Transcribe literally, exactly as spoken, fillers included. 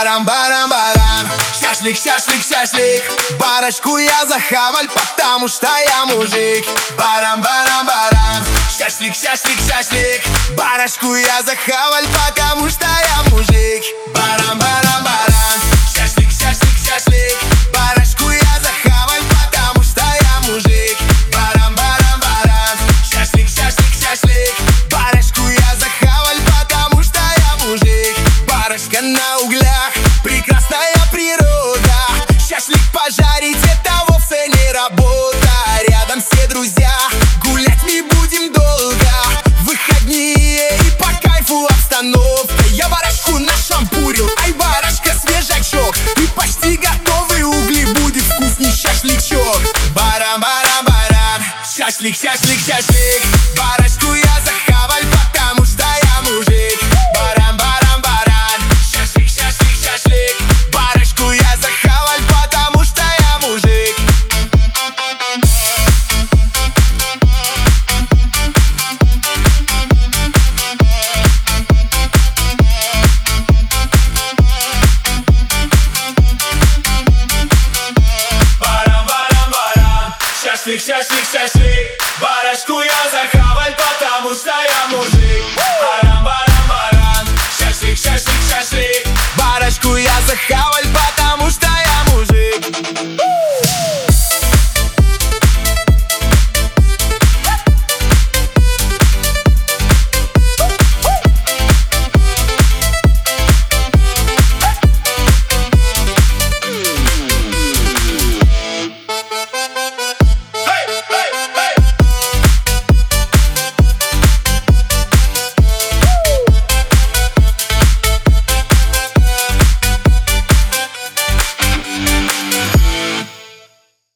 Барам-барам-барам, шашлик, шашлик, шашлик. Барашку я захаваль, потому что я мужик. Барам-барам-барам, шашлик, шашлик, шашлик. Барашку я захаваль, потому что я мужик. Барам-барам-барам, шашлик, шашлик, шашлик. Барашку я захаваль, потому что я мужик. Барам-барам-барам, шашлик, шашлик, шашлик. Барашку я захаваль, потому что я мужик. Барашка на углях, прекрасная природа. Шашлик пожарить, это вовсе не работа. Рядом все друзья, гулять мы будем долго. Выходные и по кайфу обстановка. Я барашку нашампурил, ай, барашка свежачок. И почти готовый угли, будет вкусный шашлычок. Барам-барам-барам, шашлик, шашлик, шашлик.